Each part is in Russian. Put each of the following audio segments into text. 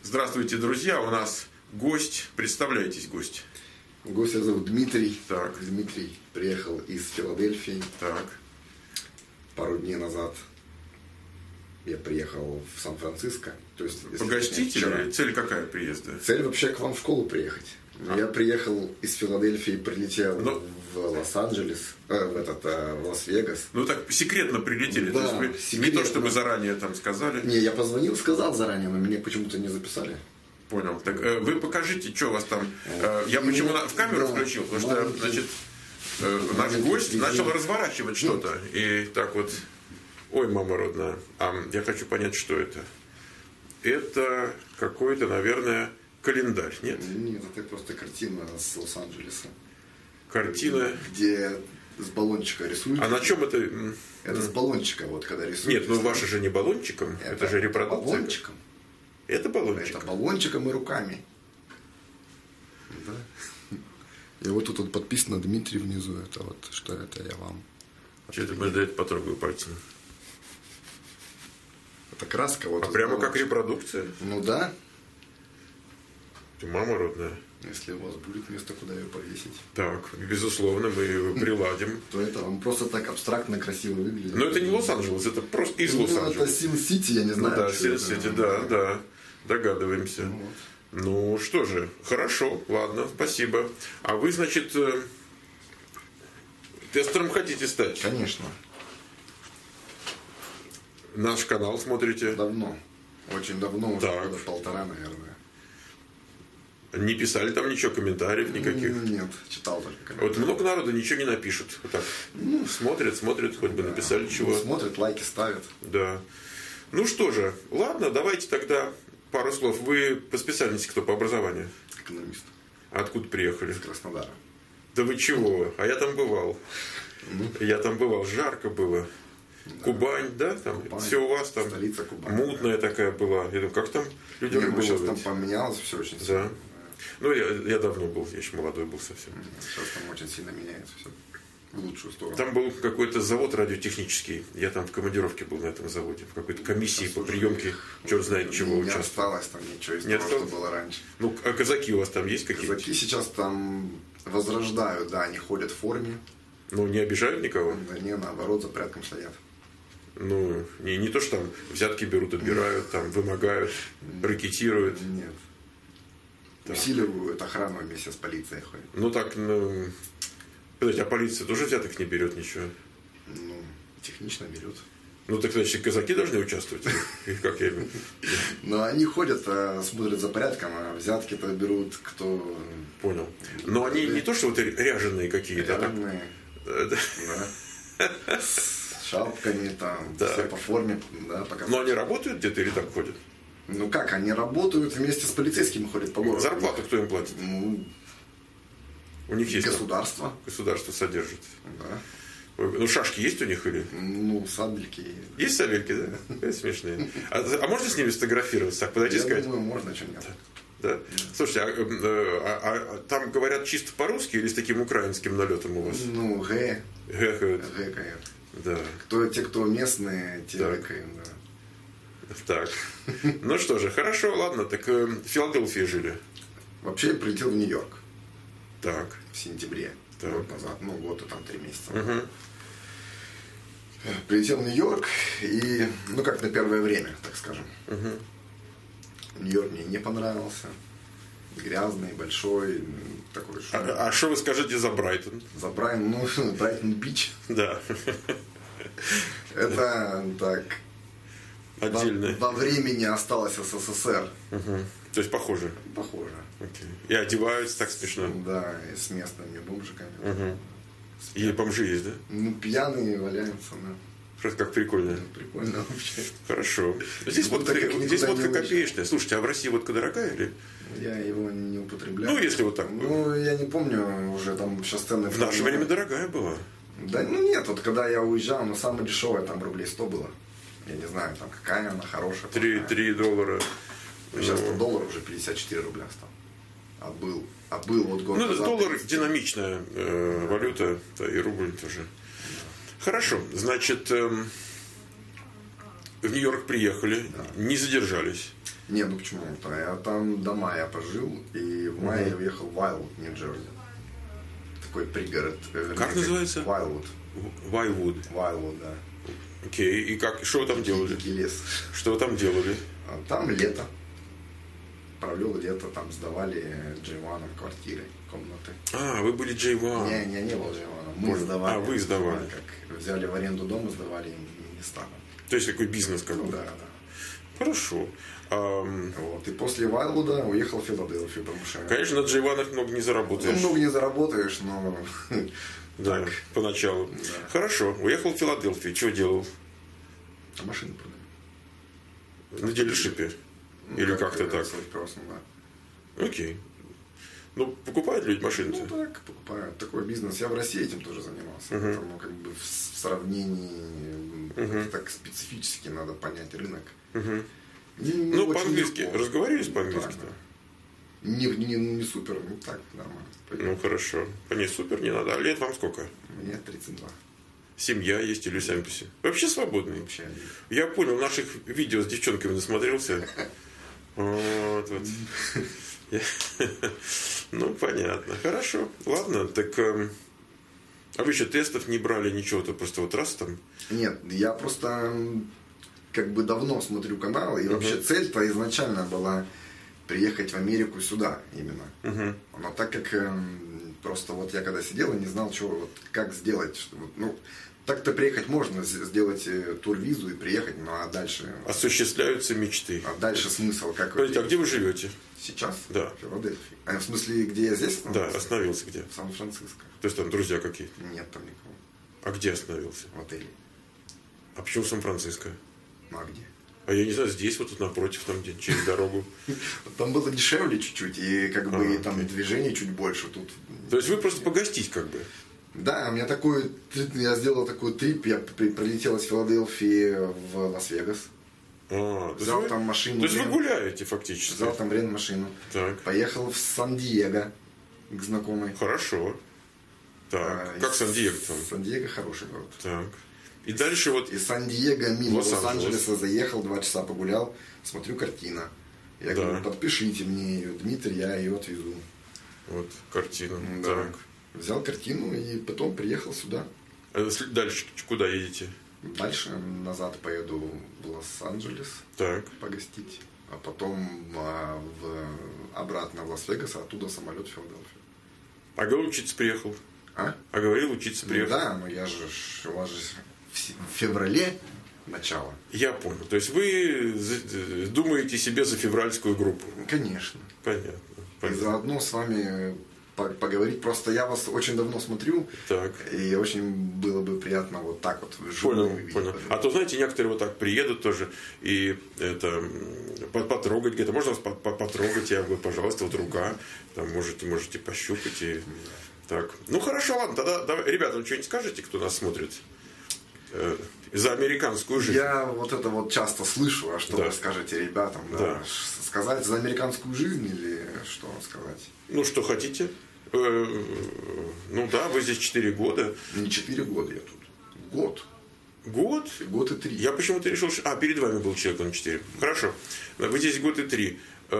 Здравствуйте, друзья. У нас гость. Представляйтесь, гость. Гостя зовут Дмитрий. Так. Дмитрий приехал из Филадельфии. Так. Пару дней назад я приехал в Сан-Франциско. То есть, Погостить или цель какая приезда? Цель вообще к вам в школу приехать. Я приехал из Филадельфии, прилетел в Лос-Анджелес, в Лас-Вегас. Ну так секретно прилетели. Да, то есть вы секретно. Не то, чтобы заранее там сказали. Не, я позвонил, сказал заранее, но меня почему-то не записали. Понял. Так вы покажите, что у вас там. Я почему в камеру включил, потому что, значит, наш гость начал разворачивать что-то. И так вот. Ой, мама родная. Я хочу понять, что это. Это какой-то, наверное, календарь, нет? Нет, это просто картина с Лос-Анджелеса. Картина. Где с баллончика рисуют. А на чем это? Это с баллончика, вот когда рисуют. Нет, ну ваша же не баллончиком, это же репродукция. Баллончиком. Это баллончик. Это баллончиком и руками. Да. И вот тут вот подписано Дмитрий внизу. Это вот что это я вам. Что-то мы дать потрогаю пальцем. Это краска вот. А прямо как репродукция? Ну да. Ты мама родная. Если у вас будет место, куда ее повесить. Так, безусловно, мы ее приладим. То это он просто так абстрактно красиво выглядит. Но это не Лос-Анджелес, это просто из Лос-Анджелеса. Это Син-Сити, я не знаю. Ну да, Син-Сити, да. Догадываемся. Вот. Ну что же, хорошо, ладно, спасибо. А вы, значит, тестером хотите стать? Конечно. Наш канал смотрите? Давно. Очень давно, уже Так. года полтора, наверное. Не писали там ничего, комментариев никаких? Нет, читал только. Вот много народу ничего не напишут. Вот так. Смотрят, хоть бы написали чего. Смотрят, лайки ставят. Да. Ну что же, ладно, давайте тогда пару слов. Вы по специальности кто по образованию? Экономист. А откуда приехали? Из Краснодара. Да вы чего? А я там бывал. Жарко было. Кубань, да? Там Кубань, все у вас там. столица Кубань. Мутная такая была. Я думаю, как там люди Сейчас там работают? поменялось все очень Да. сильно. Ну, я давно был, я еще молодой был совсем. Сейчас там очень сильно меняется все. В лучшую сторону. Там был какой-то завод радиотехнический. Я там в командировке был на этом заводе. В какой-то комиссии по приемке, черт знает чего Не участвовал. осталось там ничего из Не того, что осталось? было раньше. Ну, а казаки у вас там есть какие-то? Казаки сейчас там возрождают, да, они ходят в форме. Ну, не обижают никого? Да не, наоборот, за порядком следят. Ну, не то, что там взятки берут, отбирают, там вымогают, ракетируют. Нет. Так. Усиливают охрану вместе с полицией ходят. Ну так, подождите, а полиция тоже взяток не берет ничего? Ну, технично берет. Ну так, значит, казаки должны участвовать? Или как я имею? Но они ходят, смотрят за порядком, а взятки-то берут кто... Понял. Но они не то, что вот ряженые какие-то, а так... Рядные, да. С шапками там, Да. все по форме, да, пока. Но они работают где-то или так ходят? Ну как, они работают вместе с полицейскими, ходят по городу. Зарплату кто им платит? Ну, У них есть... государство. Государство содержит. Да. Ну, шашки есть у них или... Ну, сабельки. Есть сабельки, да? Это смешные. А можно с ними сфотографироваться? Так, подойти и Я сказать? думаю, можно, что нет. Да? Слушайте, а там говорят чисто по-русски или с таким украинским налетом у вас? Ну, Гэкают. гэкают. Да. Те, кто местные, те Так. гэкают, да. Так. Ну что же, хорошо, ладно. Так в Филадельфии жили. Вообще я прилетел в Нью-Йорк Так. в сентябре. Так. Год назад. Ну, год и там 3 месяца. Угу. Прилетел в Нью-Йорк и, ну, как на первое время, так скажем. Нью-Йорк мне не понравился. Грязный, большой, такой шумный. А что вы скажете за Брайтон? За Брайтон-Бич. Да. Это так. Отдельно. Во времени осталось СССР. То есть похоже. Похоже. Окей. И одеваются так смешно. Да, и с местными бомжиками. И бомжи есть, да? Ну, пьяные валяются, да. Просто как прикольно. Прикольно вообще. Хорошо. Здесь Вот водка, так как здесь никуда водка не копеечная. Слушайте, а в России водка дорогая или? Я его не употребляю. Ну, если вот так. Ну, я не помню, уже там сейчас цены... В наше время дорогая была. Да, ну нет, вот когда я уезжал, ну, самое дешевое там рублей 100 было. Я не знаю, там какая она хорошая. 3 доллара. Сейчас доллар уже 54 рубля стал. А был вот год Ну, назад. доллар динамичная валюта, да, и рубль тоже. Хорошо, значит, в Нью-Йорк приехали, не задержались. Не, ну почему-то. Я там до мая пожил, и в мае я уехал в Вайлвуд, Нью-Джерси. Такой пригород. Как называется? Вайлвуд. Вайлвуд. Вайлвуд, да. Окей, и что вы там делали? Дикий лес. Что вы там делали? Там лето. Провел лето, там сдавали J1 квартиры, комнаты. Вы были J1. Не был J1. Мы сдавали. Вы сдавали. Как взяли в аренду дом и сдавали им места. То есть такой бизнес как бы. Да. Хорошо. Вот. И после Вайлвуда уехал в Филадельфию, потому что... Конечно, на J1 много не заработаешь. Много не заработаешь, но... Да, так. поначалу. Да. Хорошо. Уехал в Филадельфию. Что делал? Машины продали. На дилершипе? Или как-то так? Просто, да. Окей. Ну, покупают люди машины? Ну, так, покупают. Такой бизнес. Я в России этим тоже занимался. Поэтому, как бы, в сравнении так специфически надо понять рынок. Ну, по-английски. Разговаривали по-английски? Да. Не супер, ну так, нормально. Ну, хорошо. Не супер, не надо. А лет вам сколько? Мне 32. Семья есть или сами по себе? Вообще свободный? Вообще. Я понял, наших видео с девчонками насмотрелся. Вот. Ну, понятно. Хорошо. Ладно, так... А вы еще тестов не брали, ничего-то? Просто вот раз там? Нет, я просто как бы давно смотрю каналы, и вообще цель-то изначально была приехать в Америку сюда именно. Но так как просто вот я когда сидел и не знал, что, вот, как сделать, что, вот, ну, так-то приехать можно, сделать турвизу и приехать, ну а дальше... Осуществляются мечты. А дальше смысл как... Подождите, а где вы живете? Сейчас? Да. В Филадельфии. В смысле, где я здесь остановился? Да, остановился где? В Сан-Франциско. То есть там друзья какие-то? Нет там никого. А где остановился? В отеле. А почему Сан-Франциско? Ну а где? А я не знаю, здесь вот тут напротив, там где через дорогу. Там было дешевле чуть-чуть, и как бы там движение чуть больше тут. То есть вы просто погостить как бы? Да, у меня такой, я сделал такой трип, я прилетел из Филадельфии в Лас-Вегас. Взял там машину. То есть вы гуляете фактически? Взял там машину. Так. Поехал в Сан-Диего к знакомой. Хорошо. Так, как Сан-Диего там? Сан-Диего хороший город. Так. И дальше вот... Из Сан-Диего мимо Лос-Анджелеса заехал, 2 часа погулял, смотрю, картина. Я говорю, подпишите мне ее, Дмитрий, я ее отвезу. Вот, картину. Да. Так. Взял картину и потом приехал сюда. А дальше куда едете? Дальше назад поеду в Лос-Анджелес погостить. А потом обратно в Лас-Вегас, а оттуда самолет в Филадельфию. А говорил, учиться приехал? А говорил, учиться приехал? Ну, да, но у вас же в феврале начало. Я понял. То есть вы думаете себе за февральскую группу? Конечно. Понятно. И заодно с вами поговорить. Просто я вас очень давно смотрю. Так. И очень было бы приятно вот так вот вживую. Понял. А то, знаете, некоторые вот так приедут тоже и это потрогать, где-то можно вас потрогать, я говорю, пожалуйста, вот рука, там можете пощупать и так. Ну хорошо, ладно, тогда давай, ребята, вы что-нибудь скажете, кто нас смотрит? За американскую жизнь. Я вот это вот часто слышу, а что вы скажете ребятам? Да? Сказать за американскую жизнь или что сказать? Ну, что хотите. Ну да, вы здесь 4 года. Не 4 года я тут. Год. Год? Год и 3. Я почему-то решил, что... перед вами был человек, он 4. Хорошо. Вы здесь год и 3.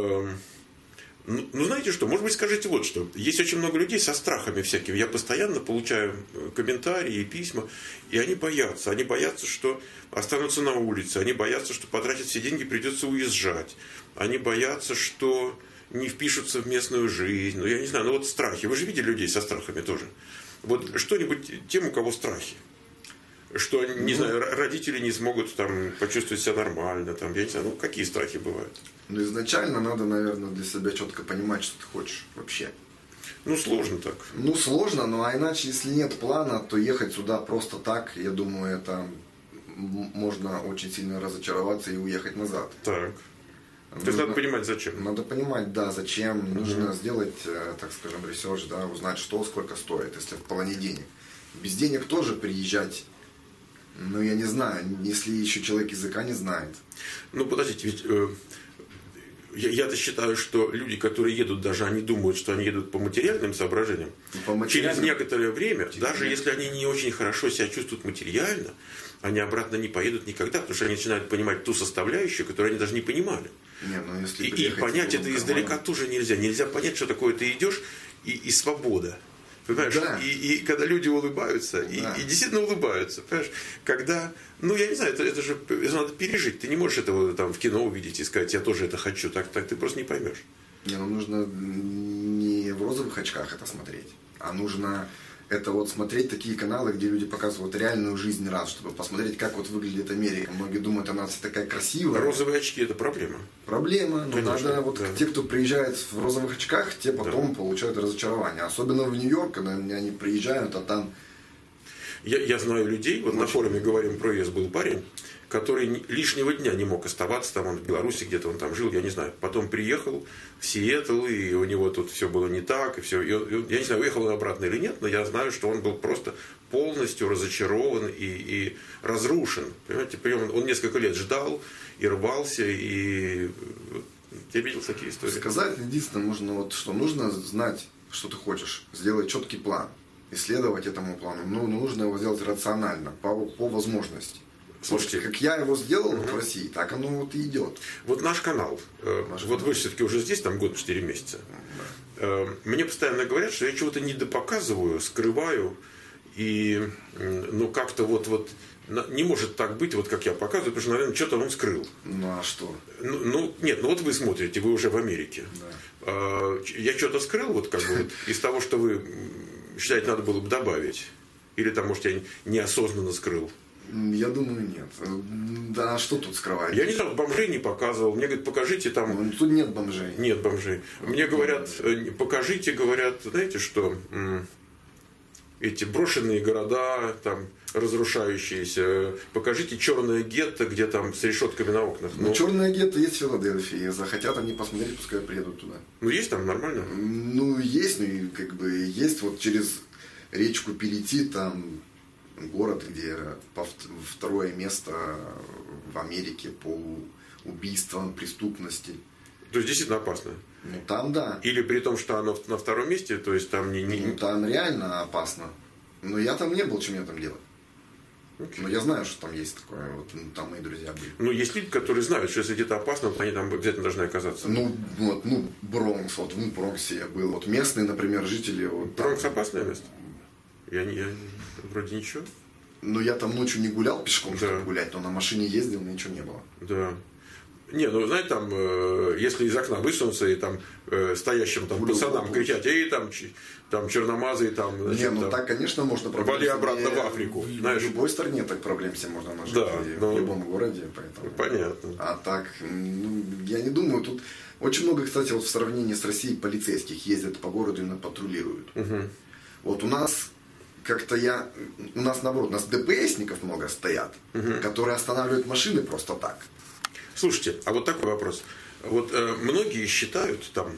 Ну, знаете что, может быть, скажите вот что. Есть очень много людей со страхами всякими. Я постоянно получаю комментарии и письма, и они боятся. Они боятся, что останутся на улице. Они боятся, что потратят все деньги, придется уезжать. Они боятся, что не впишутся в местную жизнь. Ну, я не знаю, ну вот страхи. Вы же видели людей со страхами тоже. Вот что-нибудь тем, у кого страхи. Что, не знаю, родители не смогут там почувствовать себя нормально. Там, я не знаю, ну какие страхи бывают? Ну, изначально надо, наверное, для себя четко понимать, что ты хочешь вообще. Ну, сложно так. Ну, сложно, но а иначе, если нет плана, то ехать сюда просто так, я думаю, это можно очень сильно разочароваться и уехать назад. Так. То есть надо понимать, зачем. Надо понимать, да, зачем. Нужно сделать, так скажем, ресерч, да, узнать, что, сколько стоит, если в плане денег. Без денег тоже приезжать, ну, я не знаю, если еще человек языка не знает. Ну, подождите, ведь я-то считаю, что люди, которые едут, даже они думают, что они едут по материальным соображениям. Через некоторое время, даже если они не очень хорошо себя чувствуют материально, они обратно не поедут никогда, потому что они начинают понимать ту составляющую, которую они даже не понимали. Не, ну, если и понять это издалека тоже нельзя. Нельзя понять, что такое ты идешь и свобода. Понимаешь? Да. И когда люди улыбаются, Да. и действительно улыбаются. Понимаешь? Когда, ну я не знаю, это же это надо пережить. Ты не можешь этого там в кино увидеть и сказать, я тоже это хочу. Так ты просто не поймешь. Не, ну нужно не в розовых очках это смотреть, а нужно это вот смотреть такие каналы, где люди показывают реальную жизнь раз, чтобы посмотреть, как вот выглядит Америка. Многие думают, она вся такая красивая. Розовые очки – это проблема. Проблема, но Конечно, надо, вот да. те, кто приезжает в розовых очках, те потом получают разочарование. Особенно в Нью-Йорк, когда они приезжают, а там... Я знаю людей, вот на форуме «Говорим про ЕС» был парень, который лишнего дня не мог оставаться, там он в Беларуси где-то он там жил, я не знаю. Потом приехал в Сиэтл, и у него тут все было не так, и все. Я не знаю, уехал он обратно или нет, но я знаю, что он был просто полностью разочарован и разрушен. Понимаете, он несколько лет ждал и рвался, и я видел такие истории. Сказать единственное нужно, вот, что нужно знать, что ты хочешь, сделать четкий план, исследовать этому плану. Но нужно его сделать рационально, по возможности. Слушайте, как я его сделал в России, так оно вот и идет. Вот наш канал, вот вы все-таки уже здесь, там год 4 месяца. Мне постоянно говорят, что я чего-то недопоказываю, скрываю, и ну как-то вот не может так быть, вот как я показываю, потому что, наверное, что-то он скрыл. Ну а что? Нет, вот вы смотрите, вы уже в Америке. Да. Я что-то скрыл, вот как бы вот, из того, что вы считаете, надо было бы добавить? Или там, может, я неосознанно скрыл? Я думаю, нет. Да, что тут скрывать? Я не знаю, бомжей не показывал. Мне говорят, покажите там... Ну, тут нет бомжей. Нет бомжей. Мне говорят, покажите, говорят, знаете что, эти брошенные города, там, разрушающиеся, покажите черное гетто, где там с решетками на окнах. Ну, черное гетто есть в Филадельфии. Захотят они посмотреть, пускай приедут туда. Ну, есть там нормально? Ну, есть, ну, и как бы есть вот через речку перейти, там город, где второе место в Америке по убийствам, преступности. То есть действительно опасно? Ну там да. Или при том, что оно на втором месте, то есть там не... Ну там реально опасно. Но я там не был, чем я там делать. Okay. Но я знаю, что там есть такое. Вот там мои друзья были. Ну, есть люди, которые знают, что если где-то опасно, то они там обязательно должны оказаться. Ну, вот, Бронкс, вот в Бронксе я был. Вот местные, например, жители. Вот, Бронкс опасное место? Я вроде ничего. Ну, я там ночью не гулял пешком, да. чтобы гулять, но на машине ездил, ничего не было. Да. Не, ну, знаете, там, если из окна высунуться и там стоящим там пацанам кричать, эй, там черномазые, там... Значит, не, ну там, так, конечно, можно вали обратно в Африку. В любой стране так проблем себе можно нажить. Да, в любом городе, поэтому... Понятно. А так, ну, я не думаю, тут очень много, кстати, вот в сравнении с Россией полицейских ездят по городу, именно патрулируют. Угу. Вот у нас у нас наоборот, у нас ДПСников много стоят, которые останавливают машины просто так. Слушайте, а вот такой вопрос. Вот многие считают там,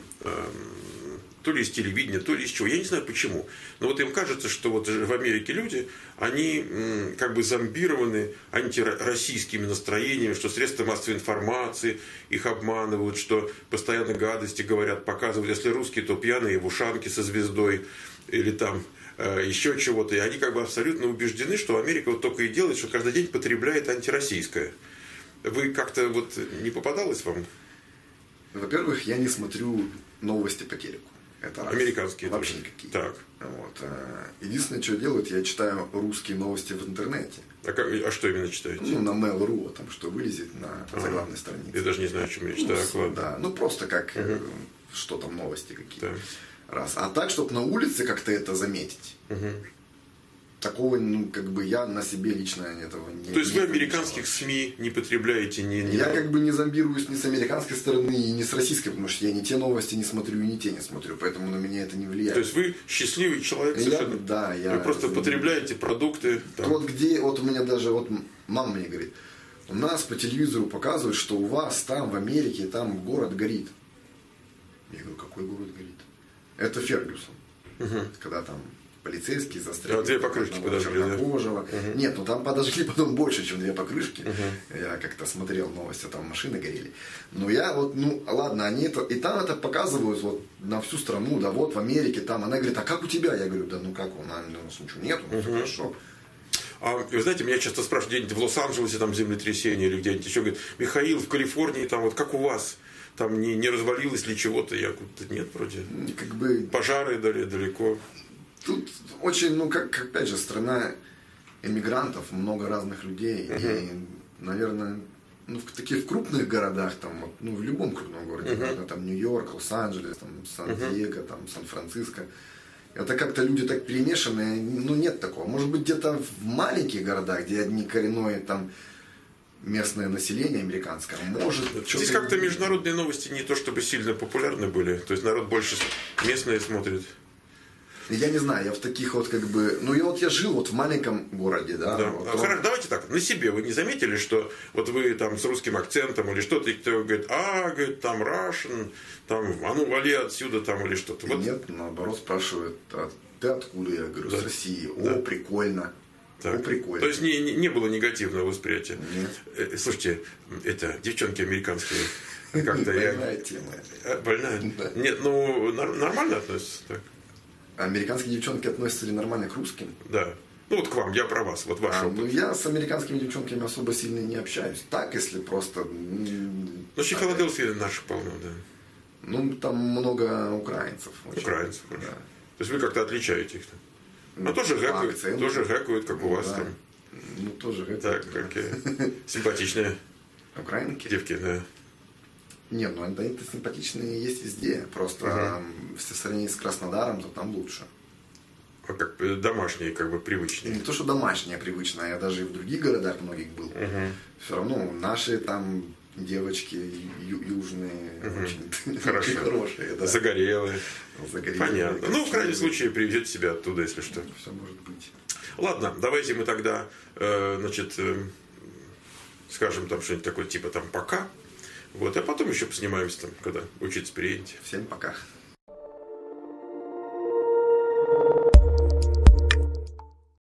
то ли из телевидения, то ли из чего, я не знаю почему, но вот им кажется, что вот в Америке люди, они как бы зомбированы антироссийскими настроениями, что средства массовой информации их обманывают, что постоянно гадости говорят, показывают, если русские, то пьяные в ушанке со звездой или там еще чего-то. И они как бы абсолютно убеждены, что Америка вот только и делает, что каждый день потребляет антироссийское. Вы как-то вот не попадалось вам? Во-первых, я не смотрю новости по телеку. Это раз. Американские вообще тоже. никакие. Так. Вот. Единственное, что делать, я читаю русские новости в интернете. А что именно читаете? Ну, на Mail.ru, там что вылезет на заглавной странице. Я даже не знаю, о чем речь. Так, ладно. Да, ну просто как, что там новости какие. Так. Раз. А так, чтобы на улице как-то это заметить. Такого, ну, как бы я на себе лично этого не... То есть вы американских СМИ не потребляете? Я как бы не зомбируюсь ни с американской стороны, ни с российской, потому что я ни те новости не смотрю, ни те не смотрю, поэтому на меня это не влияет. То есть вы счастливый человек совершенно? Да, я... Вы просто потребляете продукты? Там. Вот у меня даже, вот мама мне говорит, у нас по телевизору показывают, что у вас там в Америке, там город горит. Я говорю, какой город горит? Это Фергюсон. Когда там... полицейские застряли. 2 покрышки подожгли, да? Нет, ну там подожгли потом больше, чем 2 покрышки. Я как-то смотрел новости, там машины горели. Но я вот, ну ладно, они это, и там это показывают вот на всю страну, да вот в Америке там. Она говорит, а как у тебя? Я говорю, да ну как, у нас ничего нету, ну, хорошо. А вы знаете, меня часто спрашивают, где-нибудь в Лос-Анджелесе там землетрясение или где-нибудь еще, говорят, Михаил, в Калифорнии там вот как у вас? Там не развалилось ли чего-то? Я говорю, нет, вроде. Как бы... Пожары далеко. Тут очень, ну, как опять же, страна эмигрантов, много разных людей. И, наверное, ну, в таких крупных городах, там, вот, ну, в любом крупном городе, наверное, там Нью-Йорк, Лос-Анджелес, там, Сан-Диего, там, Сан-Франциско. Это как-то люди так перемешаны, ну, нет такого. Может быть, где-то в маленьких городах, где одни коренное, там, местное население американское, может... Здесь как-то международные новости не то чтобы сильно популярны были. То есть народ больше местные смотрит. Я не знаю, я в таких вот как бы... Ну, я жил вот в маленьком городе, да. Да. Вот Хорошо, давайте так, на себе вы не заметили, что вот вы там с русским акцентом или что-то, и кто говорит, говорит, там Russian, там, а ну вали отсюда там или что-то. Вот. Нет, наоборот, спрашивают, а ты откуда? Я говорю, с России. Да. О, прикольно. Так. О, прикольно. То есть не было негативного восприятия? Нет. Слушайте, это девчонки американские, как-то больная тема. Больная? Да. Нет, ну нормально относятся так. Американские девчонки относятся ли нормально к русским? Да. Ну вот к вам, я про вас, вот ваш опыт. Ну я с американскими девчонками особо сильно не общаюсь. Так, если просто... Ну, в Филадельфии наших полно, да. Ну, там много украинцев. Очень. Украинцев, да. То есть вы как-то отличаете их? Ну, тоже гэкают, как у вас да. там. Ну, тоже гэкают. Так, какие симпатичные украинки? девки, да. Нет, ну они-то симпатичные есть везде. Просто если сравнить с Краснодаром, то там лучше. А как домашние, как бы привычные. Не то, что домашние, привычные, я даже и в других городах многих был. Все равно наши там девочки южные очень Хорошо. хорошие. Да. Загорелые. Понятно. Ну, в крайнем случае, привезете себя оттуда, если что. Все может быть. Ладно, давайте мы тогда, скажем там что-нибудь такое, типа там пока. Вот, а потом еще поснимаемся там, когда учиться приедете. Всем пока.